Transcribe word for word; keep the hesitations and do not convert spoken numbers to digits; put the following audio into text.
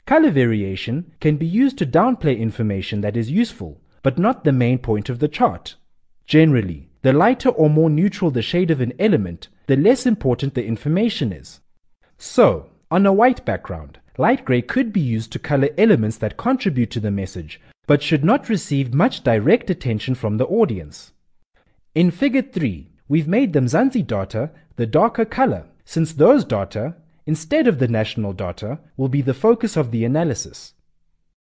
Color variation can be used to downplay information that is useful, but not the main point of the chart. Generally, the lighter or more neutral the shade of an element, the less important the information is. So, on a white background, light gray could be used to color elements that contribute to the message, but should not receive much direct attention from the audience. In Figure three, we've made the Mzansi data the darker color, since those data, instead of the national data, will be the focus of the analysis.